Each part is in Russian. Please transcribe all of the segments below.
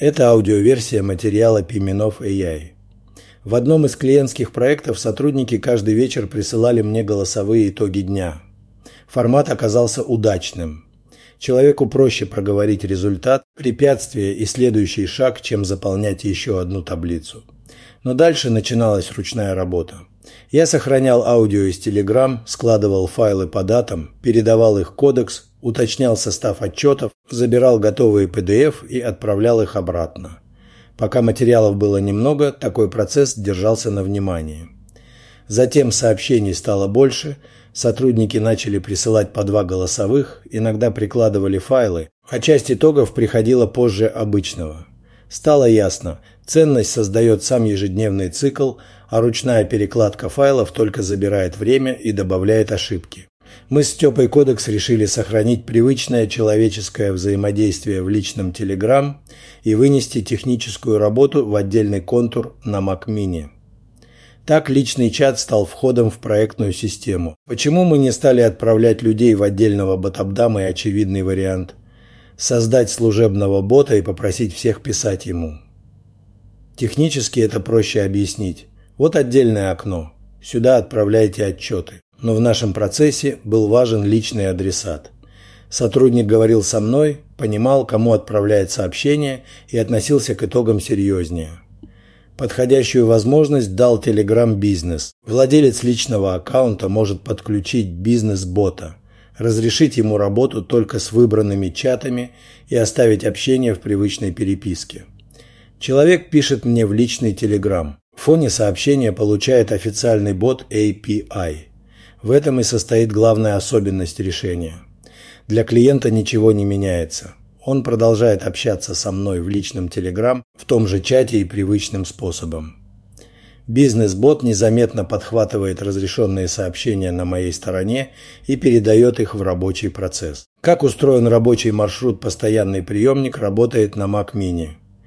Это аудиоверсия материала Пименов AI. В одном из клиентских проектов сотрудники каждый вечер присылали мне голосовые итоги дня. Формат оказался удачным. Человеку проще проговорить результат, препятствие и следующий шаг, чем заполнять еще одну таблицу. Но дальше начиналась ручная работа. Я сохранял аудио из Telegram, складывал файлы по датам, передавал их кодекс, уточнял состав отчетов, забирал готовые PDF и отправлял их обратно. Пока материалов было немного, такой процесс держался на внимании. Затем сообщений стало больше, сотрудники начали присылать по 2 голосовых, иногда прикладывали файлы, а часть итогов приходила позже обычного. Стало ясно, ценность создает сам ежедневный цикл, а ручная перекладка файлов только забирает время и добавляет ошибки. Мы с Степой Кодекс решили сохранить привычное человеческое взаимодействие в личном Telegram и вынести техническую работу в отдельный контур на Mac Mini. Так личный чат стал входом в проектную систему. Почему мы не стали отправлять людей в отдельного ботабдама и очевидный вариант? Создать служебного бота и попросить всех писать ему. Технически это проще объяснить. Вот отдельное окно. Сюда отправляйте отчеты. Но в нашем процессе был важен личный адресат. Сотрудник говорил со мной, понимал, кому отправляет сообщение и относился к итогам серьезнее. Подходящую возможность дал Telegram Business. Владелец личного аккаунта может подключить бизнес-бота, разрешить ему работу только с выбранными чатами и оставить общение в привычной переписке. Человек пишет мне в личный Telegram. В фоне сообщения получает официальный бот API. В этом и состоит главная особенность решения. Для клиента ничего не меняется. Он продолжает общаться со мной в личном Telegram в том же чате и привычным способом. Бизнес-бот незаметно подхватывает разрешенные сообщения на моей стороне и передает их в рабочий процесс. Как устроен рабочий маршрут «Постоянный приемник» работает на Mac Mini.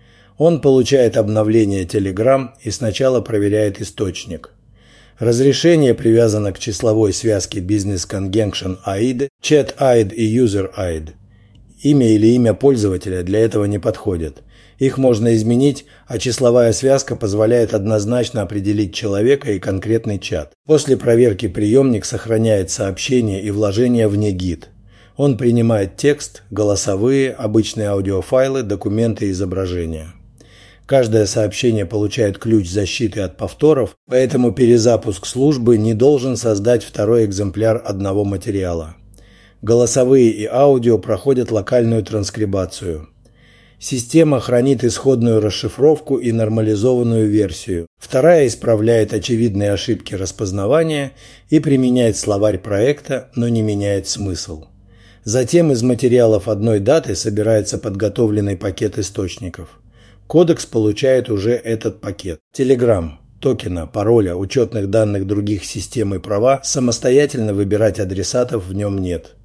Он получает обновление Telegram и сначала проверяет источник. Разрешение привязано к числовой связке Business Conjunction ID, Chat ID и User ID. Имя или имя пользователя для этого не подходят. Их можно изменить, а числовая связка позволяет однозначно определить человека и конкретный чат. После проверки приемник сохраняет сообщения и вложения вне гид. Он принимает текст, голосовые, обычные аудиофайлы, документы и изображения. Каждое сообщение получает ключ защиты от повторов, поэтому перезапуск службы не должен создать второй экземпляр одного материала. Голосовые и аудио проходят локальную транскрибацию. Система хранит исходную расшифровку и нормализованную версию. Вторая исправляет очевидные ошибки распознавания и применяет словарь проекта, но не меняет смысл. Затем из материалов одной даты собирается подготовленный пакет источников. Кодекс получает уже этот пакет. Telegram, токена, пароля, учетных данных других систем и права самостоятельно выбирать адресатов в нем нет.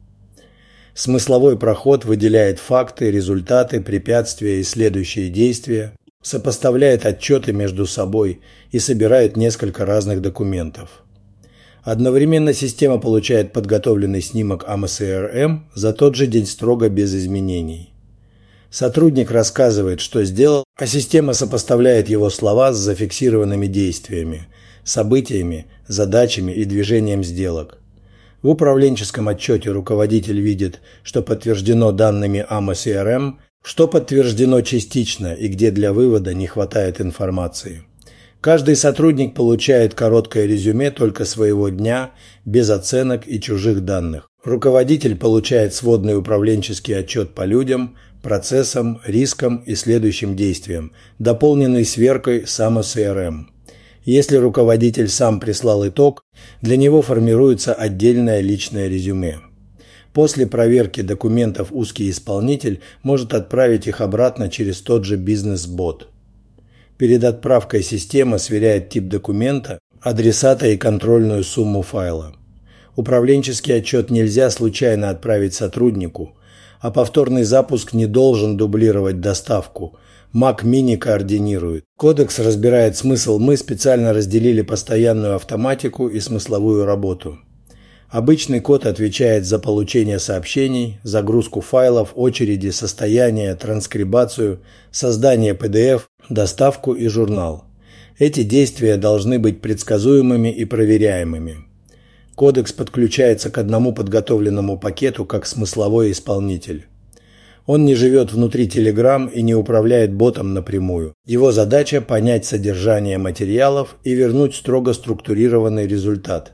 Смысловой проход выделяет факты, результаты, препятствия и следующие действия, сопоставляет отчеты между собой и собирает несколько разных документов. Одновременно система получает подготовленный снимок AMA-CRM за тот же день строго без изменений. Сотрудник рассказывает, что сделал, а система сопоставляет его слова с зафиксированными действиями, событиями, задачами и движением сделок. В управленческом отчете руководитель видит, что подтверждено данными AMA-CRM, что подтверждено частично и где для вывода не хватает информации. Каждый сотрудник получает короткое резюме только своего дня, без оценок и чужих данных. Руководитель получает сводный управленческий отчет по людям, процессам, рискам и следующим действиям, дополненный сверкой AMA-CRM. Если руководитель сам прислал итог, для него формируется отдельное личное резюме. После проверки документов узкий исполнитель может отправить их обратно через тот же бизнес-бот. Перед отправкой система сверяет тип документа, адресата и контрольную сумму файла. Управленческий отчет нельзя случайно отправить сотруднику, а повторный запуск не должен дублировать доставку. Mac Mini координирует. Кодекс разбирает смысл. Мы специально разделили постоянную автоматику и смысловую работу. Обычный код отвечает за получение сообщений, загрузку файлов, очереди, состояние, транскрибацию, создание PDF, доставку и журнал. Эти действия должны быть предсказуемыми и проверяемыми. Кодекс подключается к одному подготовленному пакету как смысловой исполнитель. Он не живет внутри Telegram и не управляет ботом напрямую. Его задача – понять содержание материалов и вернуть строго структурированный результат.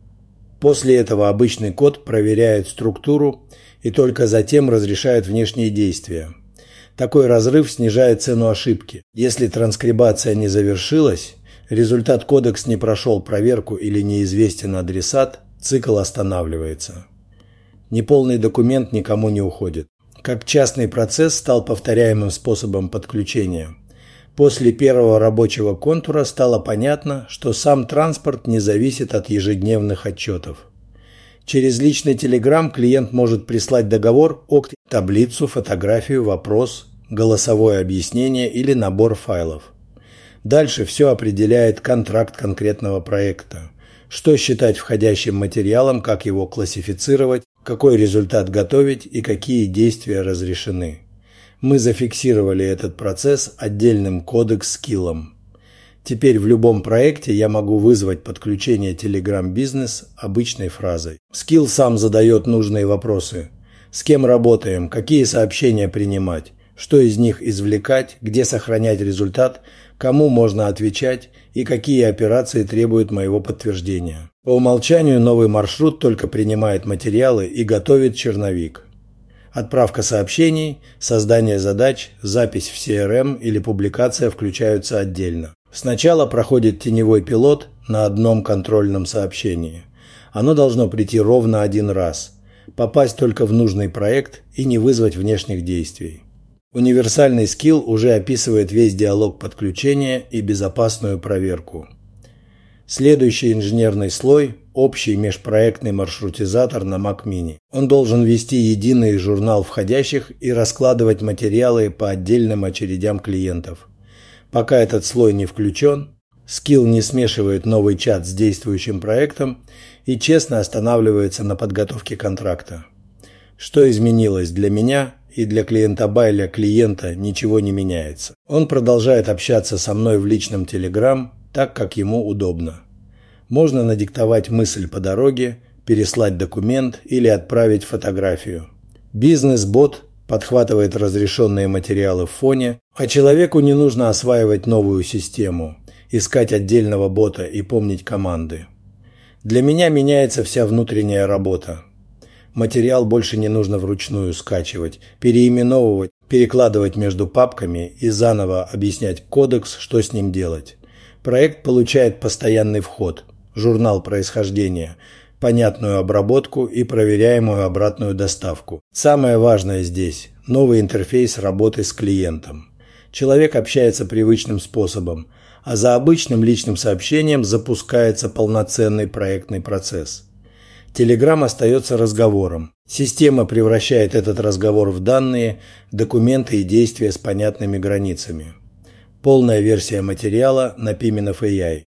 После этого обычный код проверяет структуру и только затем разрешает внешние действия. Такой разрыв снижает цену ошибки. Если транскрибация не завершилась, результат кодекс не прошел проверку или неизвестен адресат, цикл останавливается. Неполный документ никому не уходит. Как частный процесс стал повторяемым способом подключения. После первого рабочего контура стало понятно, что сам транспорт не зависит от ежедневных отчетов. Через личный Telegram клиент может прислать договор, таблицу, фотографию, вопрос, голосовое объяснение или набор файлов. Дальше все определяет контракт конкретного проекта. Что считать входящим материалом, как его классифицировать, какой результат готовить и какие действия разрешены. Мы зафиксировали этот процесс отдельным кодекс-скиллом. Теперь в любом проекте я могу вызвать подключение Telegram Business обычной фразой. Скилл сам задает нужные вопросы. С кем работаем, какие сообщения принимать, что из них извлекать, где сохранять результат, кому можно отвечать и какие операции требуют моего подтверждения. По умолчанию новый маршрут только принимает материалы и готовит черновик. Отправка сообщений, создание задач, запись в CRM или публикация включаются отдельно. Сначала проходит теневой пилот на одном контрольном сообщении. Оно должно прийти ровно один раз, попасть только в нужный проект и не вызвать внешних действий. Универсальный скилл уже описывает весь диалог подключения и безопасную проверку. Следующий инженерный слой – общий межпроектный маршрутизатор на Mac Mini. Он должен вести единый журнал входящих и раскладывать материалы по отдельным очередям клиентов. Пока этот слой не включен, скилл не смешивает новый чат с действующим проектом и честно останавливается на подготовке контракта. Что изменилось для меня и для клиента-байля клиента ничего не меняется. Он продолжает общаться со мной в личном Telegram так, как ему удобно. Можно надиктовать мысль по дороге, переслать документ или отправить фотографию. Бизнес-бот подхватывает разрешенные материалы в фоне, а человеку не нужно осваивать новую систему, искать отдельного бота и помнить команды. Для меня меняется вся внутренняя работа. Материал больше не нужно вручную скачивать, переименовывать, перекладывать между папками и заново объяснять кодекс, что с ним делать. Проект получает постоянный вход, журнал происхождения, понятную обработку и проверяемую обратную доставку. Самое важное здесь – новый интерфейс работы с клиентом. Человек общается привычным способом, а за обычным личным сообщением запускается полноценный проектный процесс. Telegram остается разговором. Система превращает этот разговор в данные, документы и действия с понятными границами. Полная версия материала на Piminov AI.